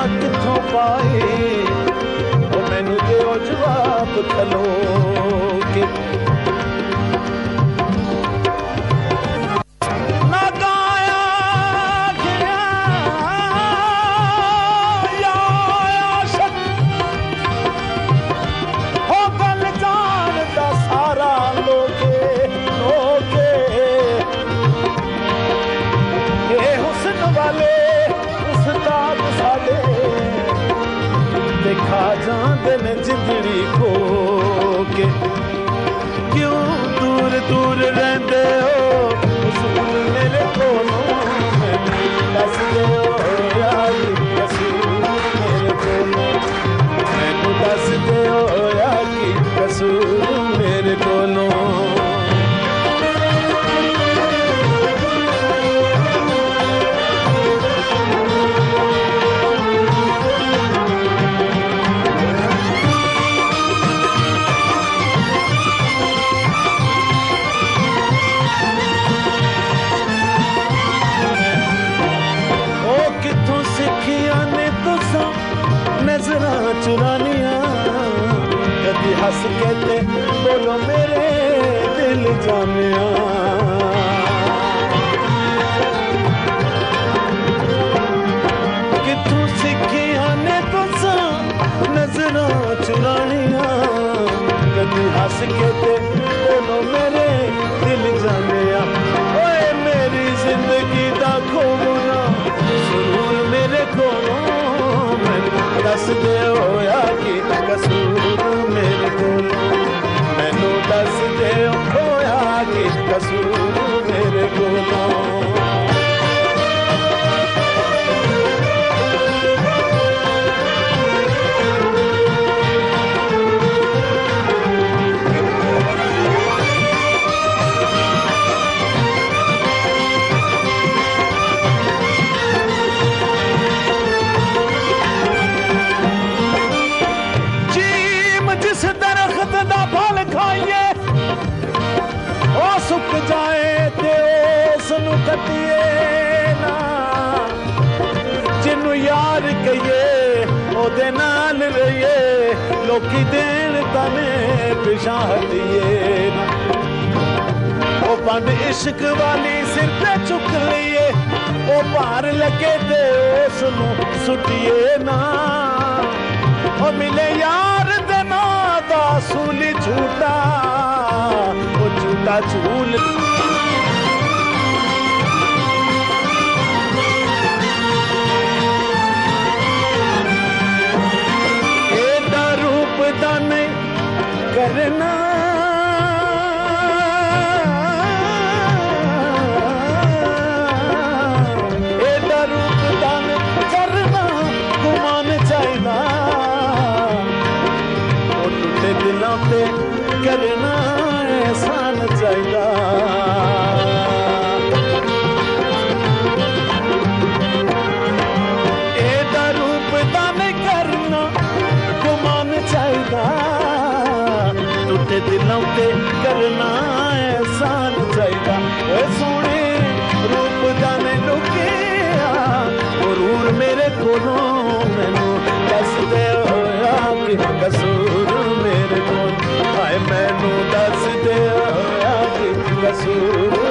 दसा किथों पाए ओ मैनू दिओ जवाब खलो के खा जाते ने जिंदड़ी को के क्यों दूर दूर रहते हो उसूल मेरे को दस दो यार कसूर मेरे को मैनू दस दो यार कसूर मेरे को नजरा चुरानिया कभी हंस के ते बोलो मेरे दिल जानिया किथों सीखिया ने तुसा नजरा चुरानिया कभी हंस के ते बोलो मेरे दिल जानिया ओए मेरी जिंदगी दा खोना सुरूर मेरे कोलों दस दे होया कि कसूर मेरे को मैनू दस दे होया कि कसूर मेरे को सुक जाए ते उसनू कटिए ना जिन्नू यार कहिए ओदे नाल रहिए लोकी देन तने पिछा हटिए ना ओ पंड इश्क वाली सिर पे चुक लिए ओ भार लगे ते उसनू सुटिए ना ओ मिले यार दे ना दा सूली झूठा झूठा झूल एदा रूप दा नहीं करना एदा रूप दा नहीं करना गुमान चाहिदा ओ टूटे दिलों पे करना एहसान चाहिदा एदा रूप दा नहीं करना गुमान चाहिदा टूटे दिलों पे करना एहसान चाहिदा सोने रूप दा नहीं लुकिया गुरूर मेरे कोलों मैनू दस दे होया कि कसूर मेरे को हाय मैनू दस दे होया कि कसूर